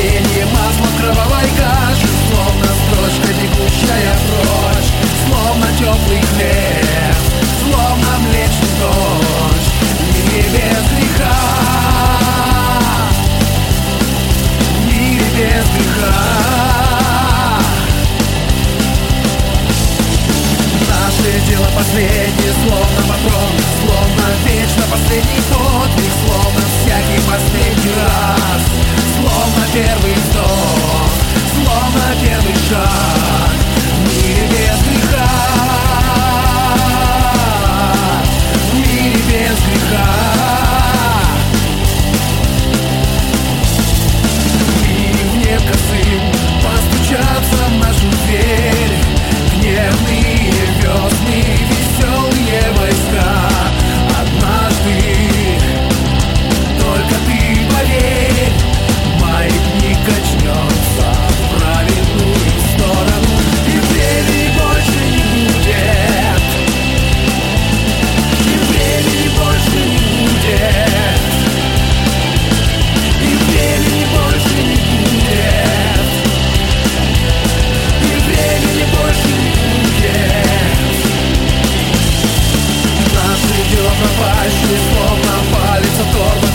звенья масла в кровавой каше, словно строчка, бегущая прочь, словно теплый хлеб, словно млечный дождь, в мире без греха, в мире без греха. Наше дело последнее, словно патрон, словно вечно последний подвиг, словно всякий последний раз, словно первый вздох, словно первый шаг, в мире без греха, в мире без греха. Ливнем косым постучатся в нашу дверь гневные весны, веселые войска. Однажды, только ты поверь, маятник качнется в правильную сторону, и времени больше не будет, и времени больше не будет, и времени больше не будет, и времени больше не будет. Наши дела пропащие, словно палец оторван